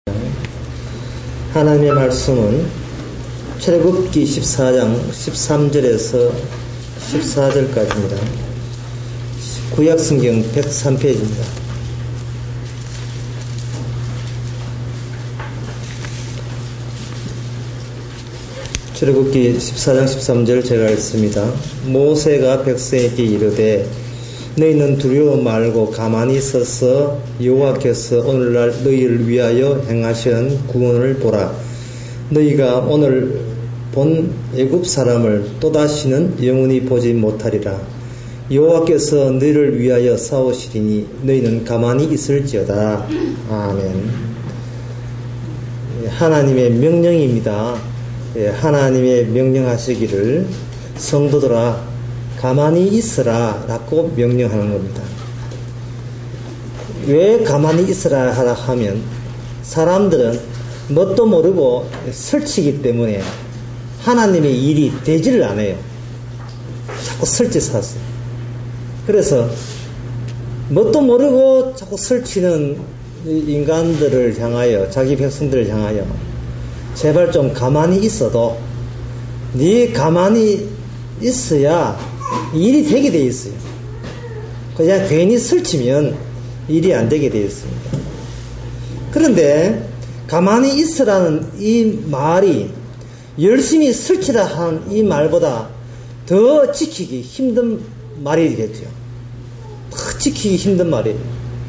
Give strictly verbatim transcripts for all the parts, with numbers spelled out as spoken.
하나님의 말씀은 출애굽기 십사 장 십삼 절에서 십사 절까지입니다. 구약성경 백삼 페이지입니다. 출애굽기 십사 장 십삼 절 제가 읽습니다. 모세가 백성에게 이르되 너희는 두려워 말고 가만히 서서 여호와께서 오늘날 너희를 위하여 행하시는 구원을 보라. 너희가 오늘 본 애굽 사람을 또다시는 영원히 보지 못하리라. 여호와께서 너희를 위하여 싸우시리니 너희는 가만히 있을지어다. 아멘. 하나님의 명령입니다. 하나님의 명령하시기를 성도들아 가만히 있으라 라고 명령하는 겁니다. 왜 가만히 있으라 하라 하면 사람들은 뭣도 모르고 설치기 때문에 하나님의 일이 되지를 않아요. 자꾸 설치사서. 그래서 뭣도 모르고 자꾸 설치는 인간들을 향하여, 자기 백성들을 향하여 제발 좀 가만히 있어도 네 가만히 있어야 일이 되게 돼 있어요. 그냥 괜히 설치면 일이 안 되게 돼 있습니다. 그런데 가만히 있으라는 이 말이 열심히 설치라 하는 이 말보다 더 지키기 힘든 말이겠죠. 더 지키기 힘든 말이에요.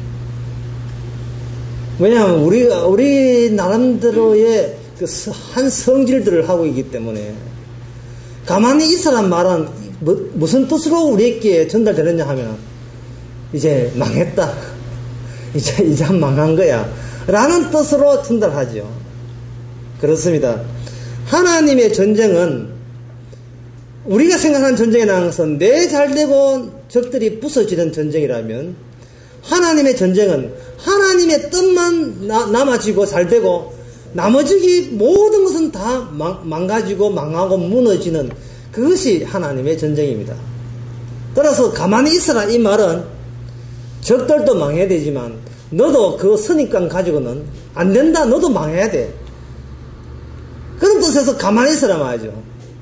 왜냐하면 우리가 우리 나름대로의 그 한 성질들을 하고 있기 때문에 가만히 있으란 말은 뭐, 무슨 뜻으로 우리에게 전달되느냐 하면 이제 망했다. 이제 이제 망한 거야. 라는 뜻으로 전달하죠. 그렇습니다. 하나님의 전쟁은 우리가 생각하는 전쟁이라는 것은 내 잘되고 적들이 부서지는 전쟁이라면 하나님의 전쟁은 하나님의 뜻만 나, 남아지고 잘되고 나머지 모든 것은 다 망, 망가지고 망하고 무너지는 그것이 하나님의 전쟁입니다. 따라서 가만히 있어라 이 말은 적들도 망해야 되지만 너도 그 선입관 가지고는 안 된다. 너도 망해야 돼. 그런 뜻에서 가만히 있으라 말이죠.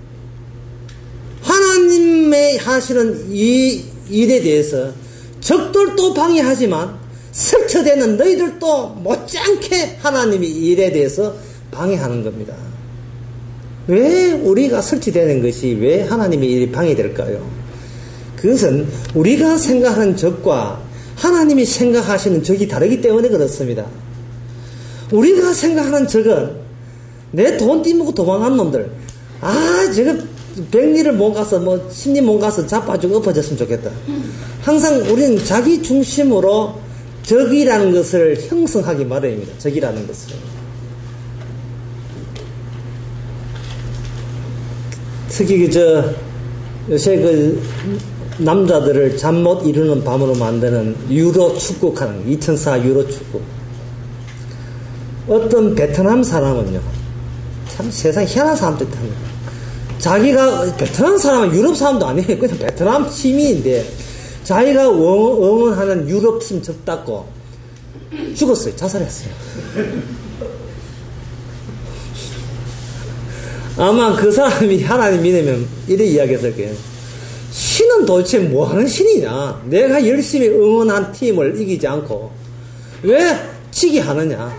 하나님의 하시는 이 일에 대해서 적들도 방해하지만 설쳐되는 너희들도 못지않게 하나님의 일에 대해서 방해하는 겁니다. 왜 우리가 설치되는 것이 왜 하나님의 일이 방해될까요? 그것은 우리가 생각하는 적과 하나님이 생각하시는 적이 다르기 때문에 그렇습니다. 우리가 생각하는 적은 내 돈 띠먹고 도망간 놈들, 아 저거 백리를 못 가서 뭐 십리 못 가서 자빠지고 엎어졌으면 좋겠다. 항상 우리는 자기 중심으로 적이라는 것을 형성하기 마련입니다. 적이라는 것을. 특히 그저 요새 그 남자들을 잠 못 이루는 밤으로 만드는 유로 축구하는 이천사 유로 축구. 어떤 베트남 사람은요, 참 세상 희한한 사람들 합니다. 자기가 베트남 사람은 유럽 사람도 아니에요. 그냥 베트남 시민인데 자기가 응원하는 유럽 팀 적답고 죽었어요. 자살했어요. 아마 그 사람이 하나님 믿으면 이래 이야기했을 거예요. 신은 도대체 뭐하는 신이냐? 내가 열심히 응원한 팀을 이기지 않고 왜 지기 하느냐?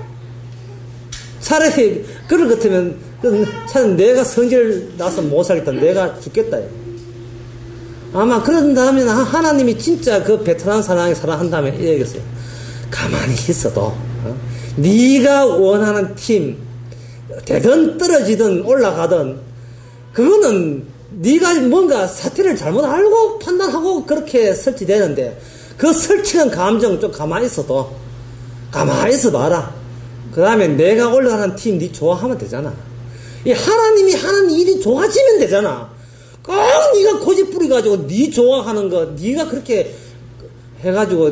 차라리 그럴 것 같으면 차라리 내가 성질 나서 못 살겠다. 내가 죽겠다. 아마 그런다면 하나님이 진짜 그 베트남 사랑에 사랑한다면 이러겠어요. 가만히 있어도 어? 네가 원하는 팀 되든 떨어지든 올라가든 그거는 네가 뭔가 사태를 잘못 알고 판단하고 그렇게 설치되는데 그 설치는 감정 좀 가만히 있어도 가만히 있어 봐라. 그 다음에 내가 올라가는 팀 네 좋아하면 되잖아. 이 하나님이 하는 일이 좋아지면 되잖아. 꼭 네가 고집 부려가지고 네 좋아하는 거 네가 그렇게 해가지고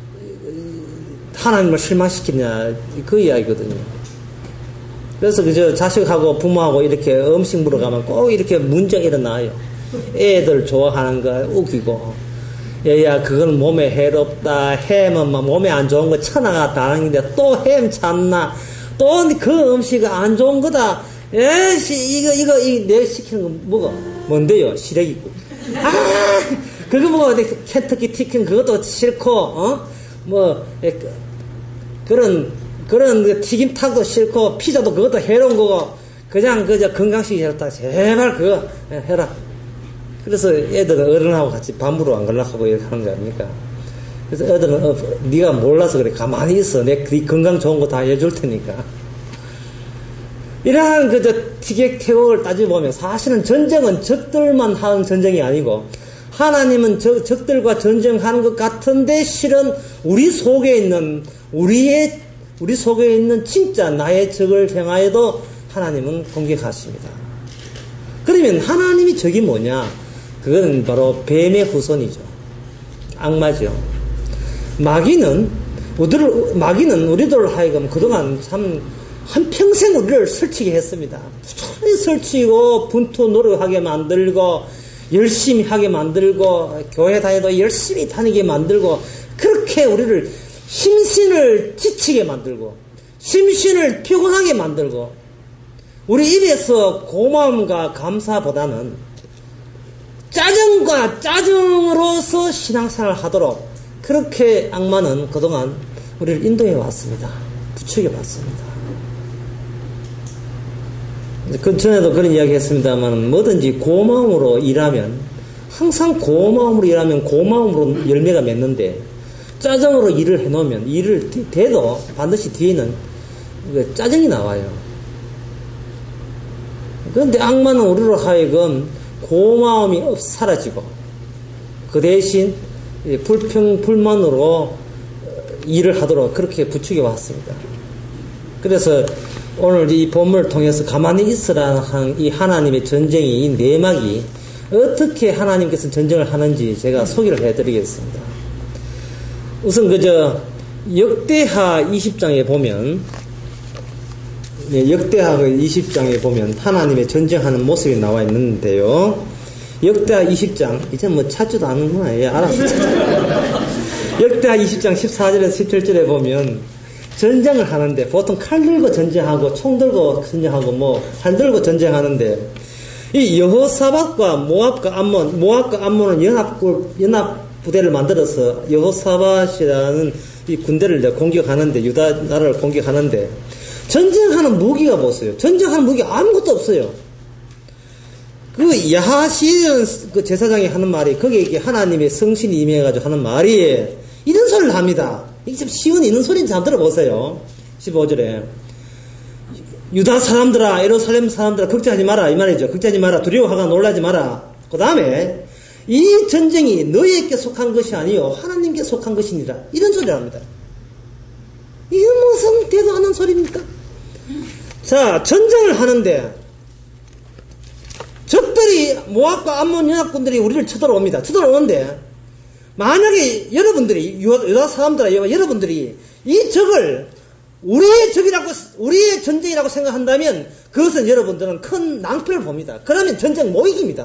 하나님을 실망시키냐 그 이야기거든요. 그래서 그저 자식하고 부모하고 이렇게 음식 물어가면 꼭 이렇게 문제가 일어나요. 애들 좋아하는 거 웃기고 얘야 그건 몸에 해롭다. 햄은 몸에 안 좋은 거 천하가 다른데 또 햄 찾나 또 그 음식이 안 좋은 거다. 에이씨, 이거, 이거, 이거, 내가 시키는 거 먹어. 뭔데요? 시래기국. 아, 그거 먹어. 켄터키 치킨 그것도 싫고, 어? 뭐, 에, 그런, 그런 그 튀김탕도 싫고, 피자도 그것도 해로운 거고, 그냥 그저 건강식이 좋다. 제발 그거 해라. 그래서 애들은 어른하고 같이 밥으로 안 걸락하고 이렇게 하는 거 아닙니까? 그래서 애들은, 어, 네가 몰라서 그래. 가만히 있어. 내 네 건강 좋은 거 다 해줄 테니까. 이러한 그저 티격태격을 따져보면 사실은 전쟁은 적들만 하는 전쟁이 아니고 하나님은 적, 적들과 전쟁하는 것 같은데 실은 우리 속에 있는 우리의 우리 속에 있는 진짜 나의 적을 향하여도 하나님은 공격하십니다. 그러면 하나님이 적이 뭐냐? 그건 바로 뱀의 후손이죠. 악마죠. 마귀는 우리를 마귀는 우리들 하여금 그동안 참 한평생 우리를 설치게 했습니다. 부지런히 설치고 분투 노력하게 만들고 열심히 하게 만들고 교회 다녀도 열심히 다니게 만들고 그렇게 우리를 심신을 지치게 만들고 심신을 피곤하게 만들고 우리 입에서 고마움과 감사보다는 짜증과 짜증으로서 신앙생활을 하도록 그렇게 악마는 그동안 우리를 인도해 왔습니다. 부추겨 왔습니다. 그 전에도 그런 이야기 했습니다만 뭐든지 고마움으로 일하면 항상 고마움으로 일하면 고마움으로 열매가 맺는데 짜증으로 일을 해놓으면 일을 돼도 반드시 뒤에는 짜증이 나와요. 그런데 악마는 우리로 하여금 고마움이 사라지고 그 대신 불평 불만으로 일을 하도록 그렇게 부추겨 왔습니다. 그래서 오늘 이 본문을 통해서 가만히 있으라는 이 하나님의 전쟁이 이 내막이 어떻게 하나님께서 전쟁을 하는지 제가 소개를 해드리겠습니다. 우선 그저 역대하 이십 장에 보면 네, 역대하 이십 장에 보면 하나님의 전쟁하는 모습이 나와 있는데요. 역대하 이십 장 이제 뭐 찾지도 않는구나. 예, 알았어. 역대하 이십 장 십사 절에서 십칠 절에 보면 전쟁을 하는데 보통 칼 들고 전쟁하고 총 들고 전쟁하고 뭐 활 들고 전쟁하는데 이 여호사밧과 모압과 암몬 모압과 암몬은 연합 연합 부대를 만들어서 여호사밧이라는 이 군대를 공격하는데 유다 나라를 공격하는데 전쟁하는 무기가 보세요. 전쟁하는 무기 아무것도 없어요. 그 야하시는 그 제사장이 하는 말이 거기에 하나님의 성신이 임해가지고 하는 말이 이런 소리를 합니다. 이게 좀 쉬운 이런 소리인지 한번 들어보세요. 십오 절에 유다 사람들아 예루살렘 사람들아 걱정하지 마라 이 말이죠. 걱정하지 마라 두려워하거나 놀라지 마라. 그 다음에 이 전쟁이 너희에게 속한 것이 아니요 하나님께 속한 것이니라 이런 소리를 합니다. 이게 무슨 대도 않는 소리입니까? 자 전쟁을 하는데 적들이 모압과 암몬 연합군들이 우리를 쳐들어옵니다. 쳐들어오는데 만약에 여러분들이 유다 사람들 여러분들이 이 적을 우리의 적이라고 우리의 전쟁이라고 생각한다면 그것은 여러분들은 큰 낭패를 봅니다. 그러면 전쟁 못 이깁니다.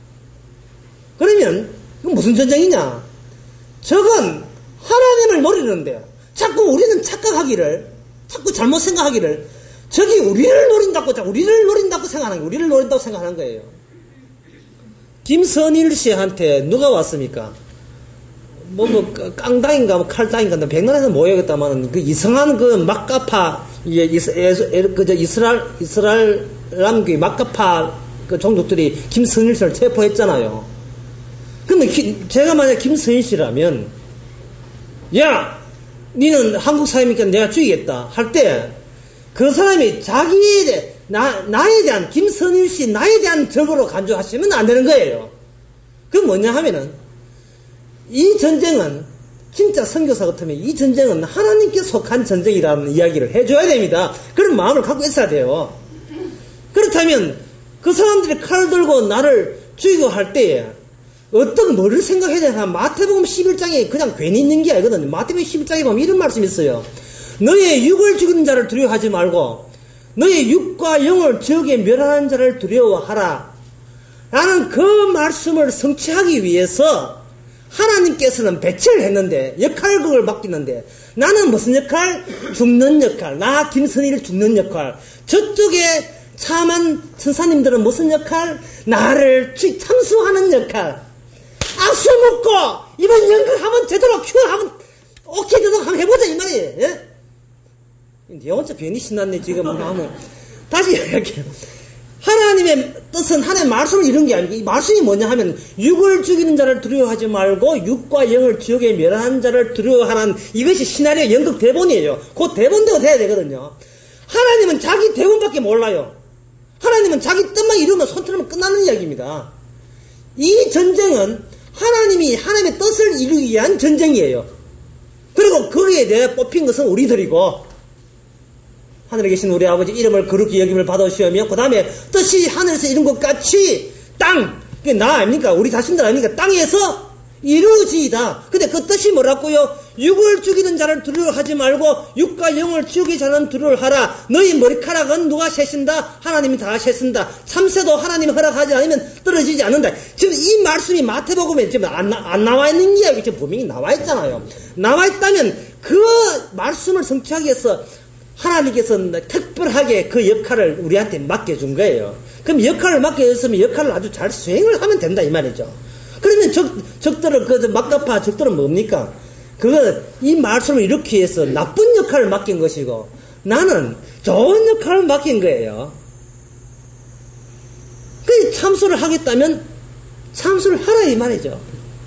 그러면 이건 무슨 전쟁이냐? 적은 하나님을 노리는데 자꾸 우리는 착각하기를 자꾸 잘못 생각하기를 적이 우리를 노린다고 우리를 노린다고 생각하는 거예요. 우리를 노린다고 생각하는 거예요. 김선일 씨한테 누가 왔습니까? 뭐, 뭐, 깡당인가, 뭐, 칼당인가, 백날에서 모여야겠다마는, 그 이상한 그 막가파, 예, 이스, 그, 저, 이스라엘, 이스라엘, 람그 막가파 그 종족들이 김선일 씨를 체포했잖아요. 근데, 기, 제가 만약 김선일 씨라면, 야! 니는 한국 사람이니까 내가 죽이겠다. 할 때, 그 사람이 자기에 대해, 나, 나에 대한, 김선일 씨, 나에 대한 적으로 간주하시면 안 되는 거예요. 그건 뭐냐 하면은, 이 전쟁은 진짜 선교사 같으면 이 전쟁은 하나님께 속한 전쟁이라는 이야기를 해줘야 됩니다. 그런 마음을 갖고 있어야 돼요. 그렇다면 그 사람들이 칼 들고 나를 죽이고 할 때에 어떤 뭐를 생각해야 되나? 마태복음 십일 장에 그냥 괜히 있는 게 아니거든요. 마태복음 십일 장에 보면 이런 말씀이 있어요. 너의 육을 죽이는 자를 두려워하지 말고 너의 육과 영을 지옥에 멸하는 자를 두려워하라. 라는 그 말씀을 성취하기 위해서 하나님께서는 배치를 했는데, 역할극을 맡기는데, 나는 무슨 역할? 죽는 역할. 나 김선희를 죽는 역할. 저쪽에 참한 천사님들은 무슨 역할? 나를 참수하는 역할. 악수 먹고 이번 연극하면 제대로 큐 하면 오케이 되도록 한번 해보자 이 말이에요. 예? 영혼자 괜히 신났네 지금 하면. 다시 이야기해요. 하나님의 뜻은 하나님의 말씀을 이룬 게 아니고, 이 말씀이 뭐냐 하면 육을 죽이는 자를 두려워하지 말고 육과 영을 지옥에 멸하는 자를 두려워하는, 이것이 시나리오 연극 대본이에요. 그 대본대로 돼야 되거든요. 하나님은 자기 대본밖에 몰라요. 하나님은 자기 뜻만 이루면 손 틀면 끝나는 이야기입니다. 이 전쟁은 하나님이 하나님의 뜻을 이루기 위한 전쟁이에요. 그리고 거기에 대해 뽑힌 것은 우리들이고, 하늘에 계신 우리 아버지 이름을 거룩히 여김을 받으시오며, 그 다음에 뜻이 하늘에서 이룬 것 같이 땅, 그게 나 아닙니까? 우리 자신들 아닙니까? 땅에서 이루어지이다. 근데 그 뜻이 뭐라고요? 육을 죽이는 자를 두려워하지 말고 육과 영을 죽이는 자는 두려워하라. 너희 머리카락은 누가 세신다? 하나님이 다 세신다. 참새도 하나님이 허락하지 않으면 떨어지지 않는다. 지금 이 말씀이 마태복음에 지금 안, 안 나와 있는 이야기 지금 분명히 나와 있잖아요. 나와 있다면 그 말씀을 성취하기 위해서 하나님께서 특별하게 그 역할을 우리한테 맡겨준 거예요. 그럼 역할을 맡겨줬으면 역할을 아주 잘 수행을 하면 된다 이 말이죠. 그러면 적, 적들을, 그, 막가파 적들은 뭡니까? 그거, 이 말씀을 이렇게 해서 나쁜 역할을 맡긴 것이고, 나는 좋은 역할을 맡긴 거예요. 그 참수를 하겠다면, 참수를 하라, 이 말이죠.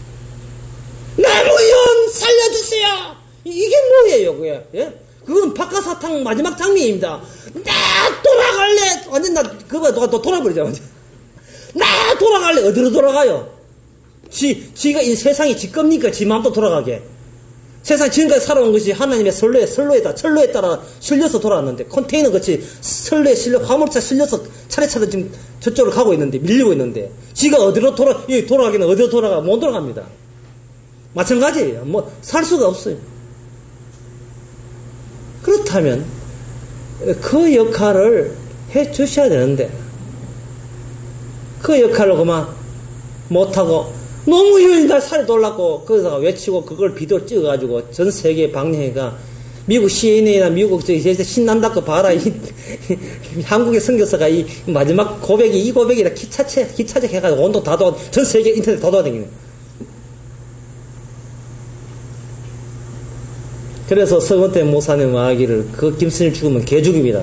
나무현 살려주세요! 이게 뭐예요, 그게? 예? 그건 박하사탕 마지막 장면입니다. 나 돌아갈래! 완전 나, 그거, 너, 너 돌아버리자. 나 돌아갈래! 어디로 돌아가요? 지, 지가 이 세상이 지 겁니까? 지 마음도 돌아가게. 세상 지금까지 살아온 것이 하나님의 선로에, 선로에다, 철로에 따라 실려서 돌아왔는데, 컨테이너 같이 선로에 실려, 화물차 실려서 차례차례 지금 저쪽으로 가고 있는데, 밀리고 있는데, 지가 어디로 돌아, 이 돌아가기는 어디로 돌아가? 못 돌아갑니다. 마찬가지예요. 뭐, 살 수가 없어요. 그렇다면, 그 역할을 해 주셔야 되는데, 그 역할을 그만 못하고, 너무 여인다 살이 돌랐고, 거기다가 외치고, 그걸 비디오 찍어가지고, 전 세계 방영회가, 미국 씨엔엔이나 미국 저기 신난다고 봐라, 이, 한국의 선교사가 이 마지막 고백이, 이 고백이라 기차체, 기차책 해가지고 온도 다 도와, 전 세계 인터넷 다 도와다니네. 그래서 서건태 목사님 말하기를, 그 김선일 죽으면 개죽입니다.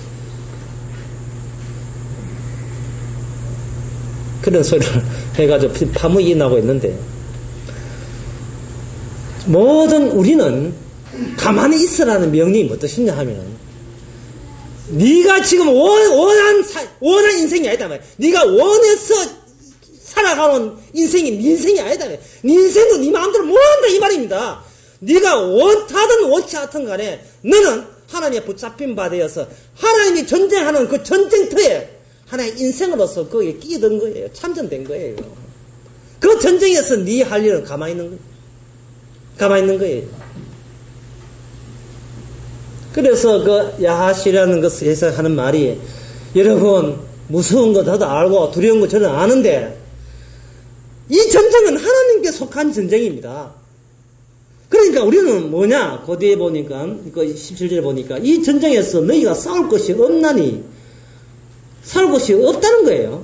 그런 소리를 해가지고 파문이 나고 있는데, 모든 우리는 가만히 있으라는 명령이 뭐 뜻이냐 하면, 네가 지금 원, 원한, 사, 원한 인생이 아니다 말이야. 네가 원해서 살아가는 인생이 네 인생이 아니다 말이야. 네 인생도 네 마음대로 못한다 이 말입니다. 네가 원하든 원치 않든 간에 너는 하나님의 붙잡힌 바 되어서 하나님이 전쟁하는 그 전쟁터에 하나의 인생으로서 거기에 끼어든 거예요. 참전된 거예요. 그 전쟁에서 네 할 일은 가만히 있는 거예요. 가만히 있는 거예요. 그래서 그 야하시라는 것을 해석하는 말이, 여러분 무서운 거 저도 알고 두려운 거 저는 아는데, 이 전쟁은 하나님께 속한 전쟁입니다. 그러니까 우리는 뭐냐? 그 뒤에 보니까, 그 십칠 절에 보니까, 이 전쟁에서 너희가 싸울 것이 없나니, 싸울 것이 없다는 거예요.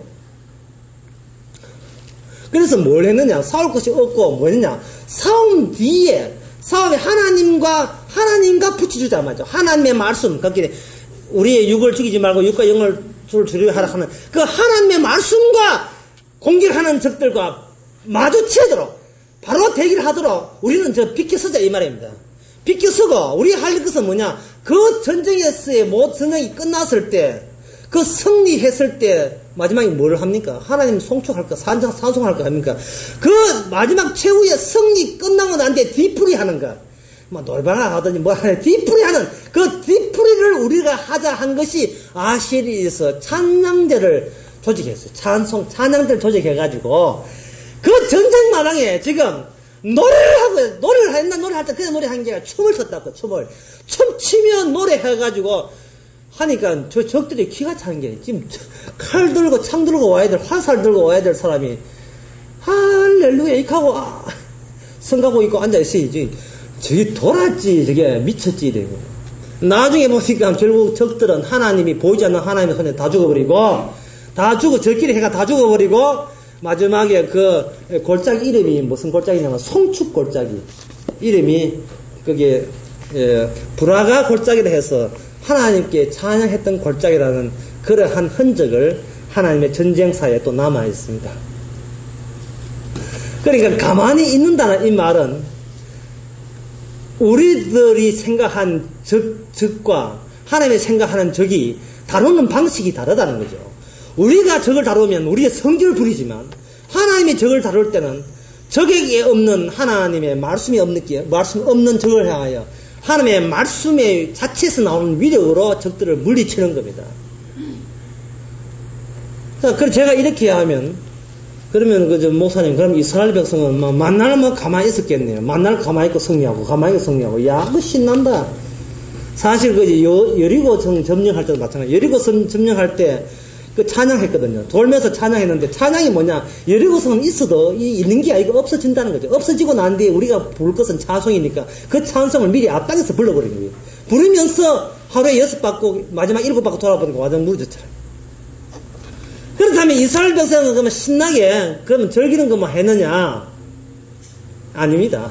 그래서 뭘 했느냐? 싸울 것이 없고 뭐였냐? 싸움 뒤에, 싸움에 하나님과, 하나님과 붙여주자 말이죠. 하나님의 말씀, 거기에 우리의 육을 죽이지 말고 육과 영을 두려워하라 하는 그 하나님의 말씀과 공격하는 적들과 마주치도록, 바로 대기를 하도록 우리는 저 비켜서자 이 말입니다. 비켜서고, 우리 할 것은 뭐냐? 그 전쟁에서의 모든 전쟁이 끝났을 때, 그 승리했을 때 마지막에 뭘 합니까? 하나님 송축할까? 산상, 산송할까? 합니까? 그 마지막 최후의 승리 끝나고 난 뒤에 뒤풀이 하는 거. 뭐 놀바나 하더니 뭐 하냐. 뒤풀이 하는 그 뒤풀이를 우리가 하자 한 것이 아시리에서 찬양대를 조직했어요. 찬송, 찬양대를 조직해가지고 그 전쟁 마당에 지금 노래를 하고, 노래를 했나? 노래할 때 그냥 노래한 게 아니라 춤을 췄다고, 춤을. 춤추며 노래해가지고 하니까 저 적들이 기가 차는 게, 지금 칼 들고 창 들고 와야 될, 화살 들고 와야 될 사람이 할렐루야 이렇게 하고, 아, 성가고 있고 앉아있어야지. 저기 돌았지, 저게 미쳤지, 이래고. 나중에 보니까 결국 적들은 하나님이 보이지 않는 하나님의 손에 다 죽어버리고, 다 죽어, 저끼리 해가 다 죽어버리고, 마지막에 그 골짜기 이름이 무슨 골짜기냐면 송축 골짜기. 이름이, 그게, 예, 브라가 골짜기라 해서 하나님께 찬양했던 골짜기라는 그러한 흔적을 하나님의 전쟁사에 또 남아 있습니다. 그러니까 가만히 있는다는 이 말은 우리들이 생각한 적, 적과 하나님이 생각하는 적이 다루는 방식이 다르다는 거죠. 우리가 적을 다루면 우리의 성질을 부리지만 하나님이 적을 다룰 때는 적에게 없는 하나님의 말씀이 없는, 말씀 없는 적을 향하여 하나님의 말씀의 자체에서 나오는 위력으로 적들을 물리치는 겁니다. 자, 그래서 제가 이렇게 하면, 그러면 그저 목사님, 그럼 이스라엘 백성은 뭐 만날 뭐 가만히 있었겠네요. 만날 가만히 있고 승리하고, 가만히 있고 승리하고. 야, 그 신난다. 사실 그 여리고 점령할 때도 마찬가지예요. 여리고 점령할 때 그 찬양했거든요. 돌면서 찬양했는데 찬양이 뭐냐? 여리고성은 있어도 이 있는 게 아니고 없어진다는 거죠. 없어지고 난 뒤에 우리가 부를 것은 찬송이니까 그 찬송을 미리 앞당겨서 불러버린 거예요. 부르면서 하루에 여섯 바퀴, 마지막 일곱 바퀴 돌아버리고 완전 무너졌잖아요. 그렇다면 이스라엘 백성은 그러면 신나게 그러면 즐기는 것만 했느냐? 아닙니다.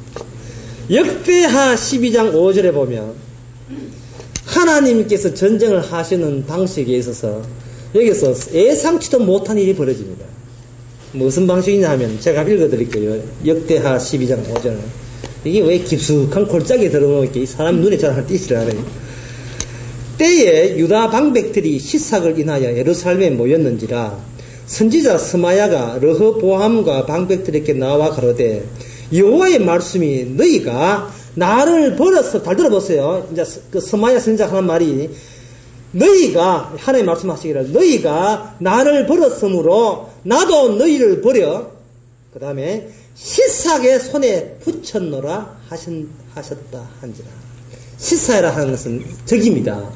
역대하 십이 장 오 절에 보면 하나님께서 전쟁을 하시는 방식에 있어서 여기서 예상치도 못한 일이 벌어집니다. 무슨 방식이냐 하면 제가 읽어드릴게요. 역대하 십이 장 오 절. 이게 왜 깊숙한 골짜기에 들어오게 사람 눈에 잘 띄지를 않아요. 때에 유다 방백들이 시삭을 인하여 예루살렘에 모였는지라 선지자 스마야가 르호보암과 방백들에게 나와 가로되 여호와의 말씀이 너희가 나를 버려서 잘 들어보세요. 이제 그 스마야 선지자가 하는 말이 너희가 하나님 말씀하시기를 너희가 나를 버렸으므로 나도 너희를 버려 그 다음에 시삭의 손에 붙였노라 하신, 하셨다 한지라. 시삭이라 하는 것은 적입니다.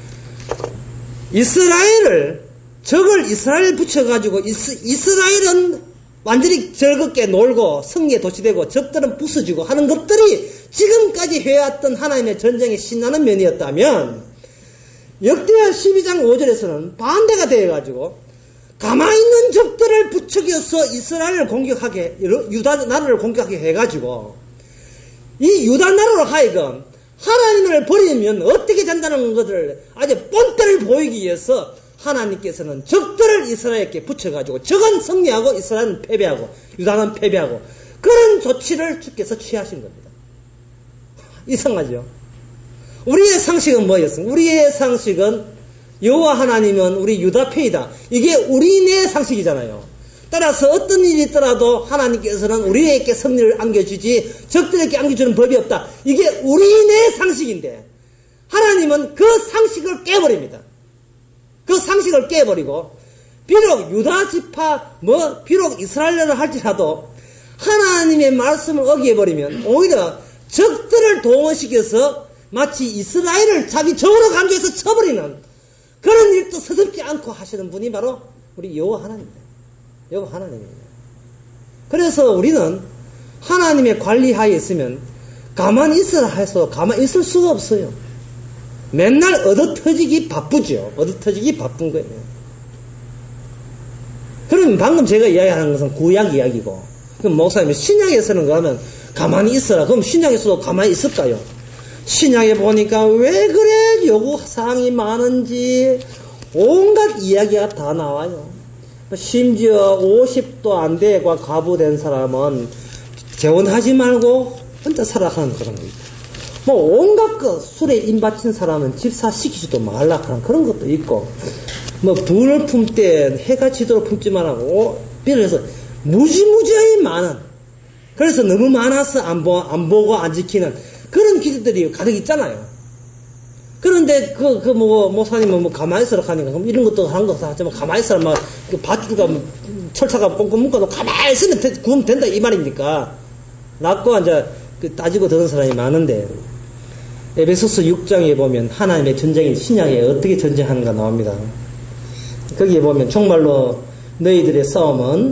이스라엘을 적을 이스라엘 붙여가지고 이스, 이스라엘은 완전히 즐겁게 놀고 성리에 도취되고 적들은 부서지고 하는 것들이 지금까지 해왔던 하나님의 전쟁에 신나는 면이었다면 역대하 십이 장 오 절에서는 반대가 되어가지고 가만히 있는 적들을 부추겨서 이스라엘을 공격하게 유다 나라를 공격하게 해가지고 이 유다 나라로 하여금 하나님을 버리면 어떻게 된다는 것을 아주 본때를 보이기 위해서 하나님께서는 적들을 이스라엘에게 붙여가지고 적은 승리하고 이스라엘은 패배하고 유다는 패배하고 그런 조치를 주께서 취하신 겁니다. 이상하죠? 우리의 상식은 뭐였습니까? 우리의 상식은 여호와 하나님은 우리 유다 패이다. 이게 우리네 상식이잖아요. 따라서 어떤 일이 있더라도 하나님께서는 우리에게 승리를 안겨주지 적들에게 안겨주는 법이 없다. 이게 우리네 상식인데 하나님은 그 상식을 깨버립니다. 그 상식을 깨버리고 비록 유다 지파 뭐 비록 이스라엘을 할지라도 하나님의 말씀을 어기해버리면 오히려 적들을 동원시켜서 마치 이스라엘을 자기 적으로 간주해서 쳐버리는 그런 일도 서슴지 않고 하시는 분이 바로 우리 여호와 하나님입니다. 여호와 하나님입니다. 그래서 우리는 하나님의 관리하에 있으면 가만히 있으라 해서 가만히 있을 수가 없어요. 맨날 얻어터지기 바쁘죠. 얻어터지기 바쁜 거예요. 그럼 방금 제가 이야기하는 것은 구약 이야기고 그럼 목사님이 신약에서는 그러면 가만히 있어라. 그럼 신약에서도 가만히 있을까요? 신약에 보니까 왜 그래 요구사항이 많은지 온갖 이야기가 다 나와요. 심지어 오십도 안 되고 과부된 사람은 재혼하지 말고 혼자 살아가는 그런 거 있고 뭐 온갖 것 술에 임바친 사람은 집사시키지도 말라 하는 그런 것도 있고 뭐 불을 품때 해가 지도록 품지 말라고 그래서 무지무지하게 많은 그래서 너무 많아서 안, 보, 안 보고 안 지키는 그런 기술들이 가득 있잖아요. 그런데 그, 그, 뭐, 목사님은 뭐 가만히 있으라 하니까, 그럼 이런 것도 하는 거 하지만 가만히 있으라 막, 그 밧줄가, 철차가 꽁꽁 묶어도 가만히 있으면 되, 구우면 된다, 이 말입니까? 라고 이제 그 따지고 듣는 사람이 많은데, 에베소서 육 장에 보면 하나님의 전쟁이 신약에 어떻게 전쟁하는가 나옵니다. 거기에 보면 정말로 너희들의 싸움은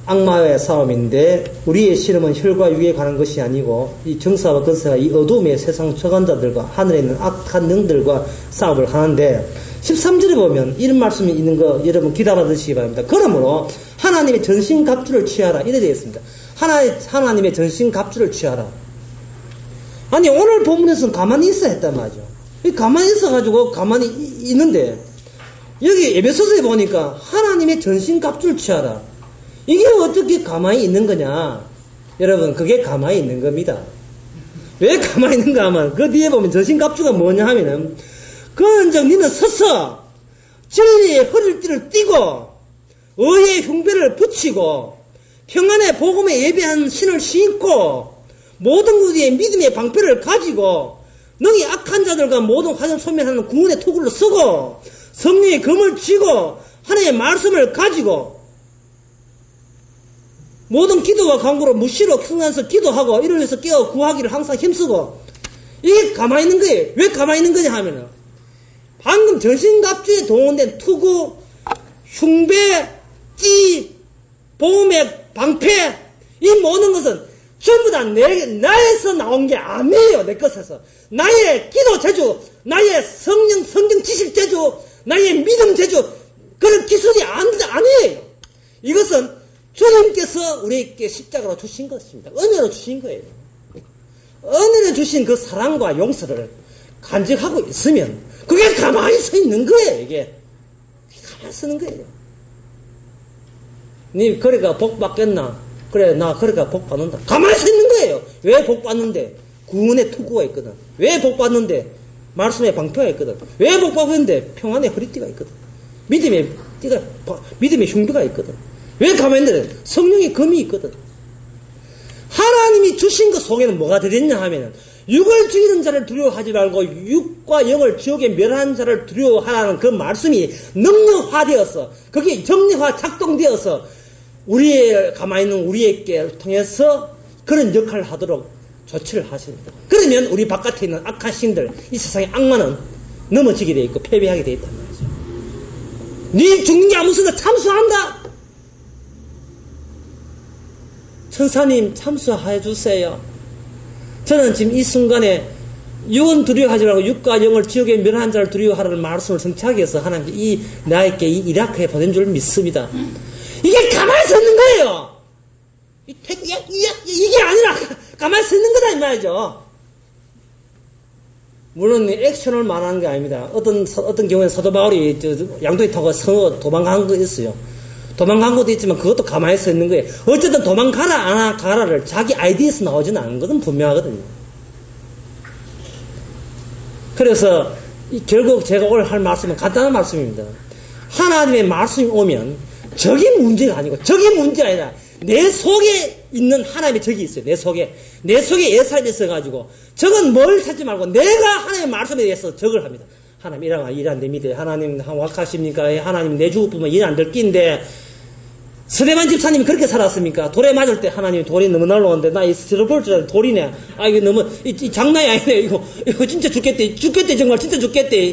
악마의 싸움인데 우리의 씨름은 혈과 육에 관한 것이 아니고 이 정사와 건세가 이 어둠의 세상 저간자들과 하늘에 있는 악한 영들과 싸움을 하는데 십삼 절에 보면 이런 말씀이 있는 거 여러분 기다려 드시기 바랍니다. 그러므로 하나님의 전신갑주를 취하라 이래 되어 있습니다. 하나, 하나님의 전신갑주를 취하라. 아니 오늘 본문에서는 가만히 있어야 했단 말이죠. 가만히 있어가지고 가만히 있는데 여기 에베소서에 보니까 하나님의 전신갑주를 취하라. 이게 어떻게 가만히 있는 거냐? 여러분, 그게 가만히 있는 겁니다. 왜 가만히 있는가 하면, 그 뒤에 보면 전신갑주가 뭐냐 하면은, 그런즉 니는 서서, 진리의 허리띠를 띠고, 의의 흉배를 붙이고, 평안의 복음에 예배한 신을 신고, 모든 구디의 믿음의 방패를 가지고, 능히 악한 자들과 모든 화를 소멸하는 구원의 토굴로 쓰고, 성령의 검을 쥐고, 하나님의 말씀을 가지고, 모든 기도와 간구로 무시로 승하면서 기도하고 이를 위해서 깨어 구하기를 항상 힘쓰고 이게 가만히 있는 거예요. 왜 가만히 있는 거냐 하면은 방금 전신갑주에 동원된 투구, 흉배, 띠, 보험의 방패 이 모든 것은 전부 다 내, 나에서 나온 게 아니에요. 내 것에서. 나의 기도 제주, 나의 성령, 성경 지식 제주, 나의 믿음 제주 그런 기술이 아니에요. 이것은 주님께서 우리에게 십자가로 주신 것입니다. 은혜로 주신 거예요. 은혜로 주신 그 사랑과 용서를 간직하고 있으면 그게 가만히 서 있는 거예요. 이게 가만히 서는 거예요. 니 그러니까 복 받겠나? 그래 나 그러니까 복 받는다. 가만히 서 있는 거예요. 왜 복 받는데? 구원의 투구가 있거든. 왜 복 받는데? 말씀의 방패가 있거든. 왜 복 받는데? 평안의 허리띠가 있거든. 믿음의 띠가 믿음의 흉배가 있거든. 왜 가만히 있는데? 성령의 검이 있거든. 하나님이 주신 것 속에는 뭐가 들었냐 하면은, 육을 죽이는 자를 두려워하지 말고, 육과 영을 지옥에 멸하는 자를 두려워하라는 그 말씀이 능력화되어서, 그게 정리화 작동되어서, 우리의, 가만히 있는 우리에게 통해서 그런 역할을 하도록 조치를 하십니다. 그러면 우리 바깥에 있는 악한 신들, 이 세상의 악마는 넘어지게 되어 있고, 패배하게 되어 있단 말이죠. 네 죽는 게 아무 순간 참수한다! 천사님 참수해 주세요. 저는 지금 이 순간에 육은 두려워하지 말고 육과 영을 지옥에 멸한 자를 두려워하라는 말씀을 성취하기 위해서 하나님께 이 나에게 이 이라크에 보낸 줄 믿습니다. 이게 가만히 서 있는 거예요. 이, 이, 이, 이게 아니라 가만히 서 있는 거다 이 말이죠. 물론 액션을 말하는 게 아닙니다. 어떤 어떤 경우에 사도 바울이 양도에 타고 성어 도망간 거 있어요. 도망간 것도 있지만 그것도 가만히 서 있는 거예요. 어쨌든 도망가라 안 가라를 자기 아이디에서 나오지는 않은 것은 분명하거든요. 그래서 결국 제가 오늘 할 말씀은 간단한 말씀입니다. 하나님의 말씀이 오면 저게 문제가 아니고 저게 문제가 아니라 내 속에 있는 하나님의 적이 있어요. 내 속에. 내 속에 예살이 있어가지고 적은 뭘 찾지 말고 내가 하나님의 말씀에 대해서 적을 합니다. 하나님 이랑 일 안 됩니다. 하나님 wak하십니까? 하나님 내 죽을 뿐만 일 안 될 낀데 스데반 집사님이 그렇게 살았습니까? 돌에 맞을 때 하나님이 돌이 너무 날라오는데 나 이 스티로볼 줄 알았는데 돌이네. 아 이거 너무 이, 이 장난이 아니네. 이거 이거 진짜 죽겠대. 죽겠대 정말 진짜 죽겠대.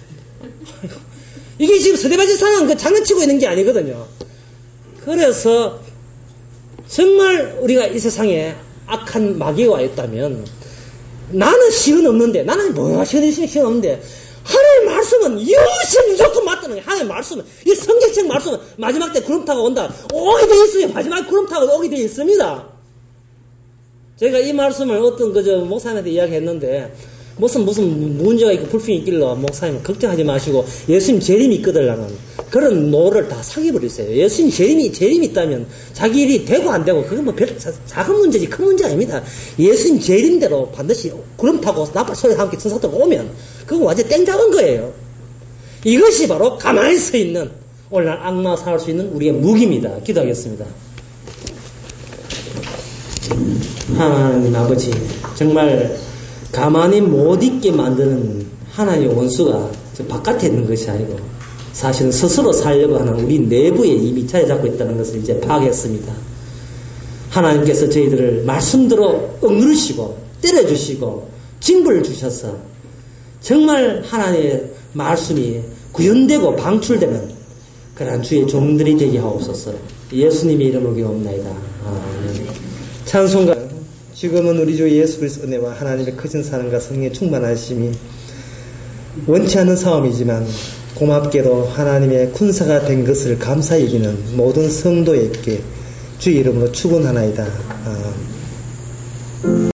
이게 지금 스데반 집사는 그 장난치고 있는 게 아니거든요. 그래서 정말 우리가 이 세상에 악한 마귀가 있다면 나는 시은 없는데 나는 뭐가 시은 있으면 시은 없는데 하나님의 말씀은 이것이 무조건 맞다는 거예요. 하나님의 말씀은 이 성경책 말씀은 마지막 때 구름타가 온다. 오게 되어 있어요. 마지막 구름타가 오게 되어 있습니다. 제가 이 말씀을 어떤 그저 목사님한테 이야기했는데 무슨 무슨 문제가 있고 불평이 있길래 목사님 걱정하지 마시고 예수님 재림이 있거들라는 그런 노를 다 사기버렸어요. 예수님 재림이 재림이 있다면 자기 일이 되고 안 되고 그건 뭐 별 작은 문제지 큰 문제 아닙니다. 예수님 재림대로 반드시 구름 타고 나팔 소리와 함께 천사들 오면 그건 완전 땡 잡은 거예요. 이것이 바로 가만히 서 있는 오늘날 악마 사할 수 있는 우리의 무기입니다. 기도하겠습니다. 하나님 아버지 정말 가만히 못 있게 만드는 하나님의 원수가 바깥에 있는 것이 아니고 사실은 스스로 살려고 하는 우리 내부에 이미 자리 잡고 있다는 것을 이제 파악했습니다. 하나님께서 저희들을 말씀대로 억누르시고 때려주시고 징벌을 주셔서 정말 하나님의 말씀이 구현되고 방출되는 그러한 주의 종들이 되게 하옵소서. 예수님의 이름으로 기도합나이다. 아멘. 찬송가. 지금은 우리 주 예수 그리스도 은혜와 하나님의 크신 사랑과 성령의 충만하심이 원치 않는 싸움이지만 고맙게도 하나님의 군사가 된 것을 감사히 여기는 모든 성도에게 주의 이름으로 축원하나이다. 아멘.